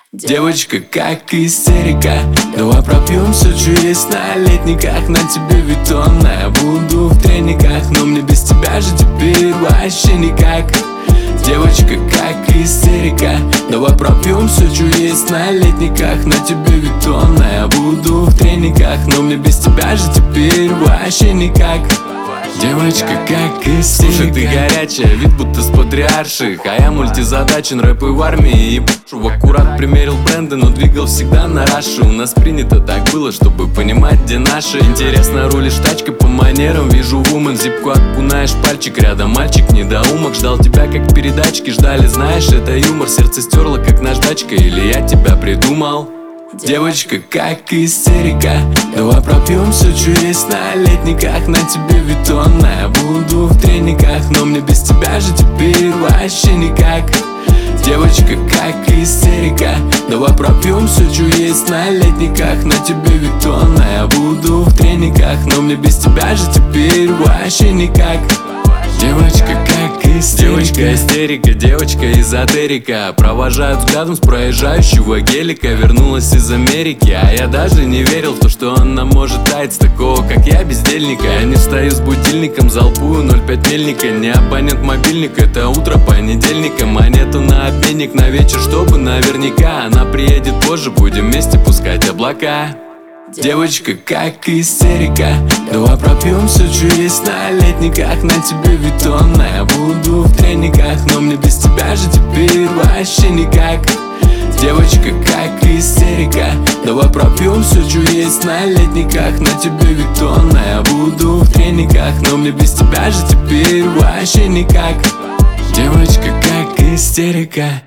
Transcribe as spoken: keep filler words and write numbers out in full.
Девочка, как истерика. Давай пропьем сочу есть на летниках. На тебе витон, а я буду в трениках. Но мне без тебя же теперь вообще никак. Девочка, как истерика. Давай пропьем сочу есть на летниках. На тебе витон, а я буду в трениках. Но мне без тебя же теперь вообще никак. Девочка, как истерика. Слушай, ты горячая, вид будто с патриарших. А я мультизадачен, рэп и в армии. И в аккурат примерил бренды, но двигал всегда на раши. У нас принято так было, чтобы понимать, где наши. Интересно, рулишь тачкой по манерам. Вижу вумен, зипку окунаешь пальчик. Рядом мальчик, недоумок. Ждал тебя, как передачки ждали. Знаешь, это юмор, сердце стерло, как наждачка. Или я тебя придумал? Девочка, как истерика. Давай пропьем сочу есть на летниках. На тебе витон, а я буду в трениках. Но мне без тебя же теперь вообще никак. Девочка, как истерика. Давай пропьем сочу есть на летниках. На тебе витон, а я буду в трениках. Но мне без тебя же теперь вообще никак. Девочка, как истерика. Девочка истерика, девочка эзотерика. Провожают взглядом с проезжающего гелика. Вернулась из Америки, а я даже не верил в то, что она может таять с такого, как я, бездельника. Я не встаю с будильником, залпую ноль пять мельника. Не абонент мобильник, это утро понедельника. Монету на обменник на вечер, чтобы наверняка она приедет позже, будем вместе пускать облака. Девочка, как истерика. Давай пропьем сочу есть на летниках. На тебе витон, а я буду в трениках. Но мне без тебя же теперь вообще никак. Девочка, как истерика. Давай пропьем сочу есть на летниках. На тебе витон, а я буду в трениках. Но мне без тебя же теперь вообще никак. Девочка, как истерика.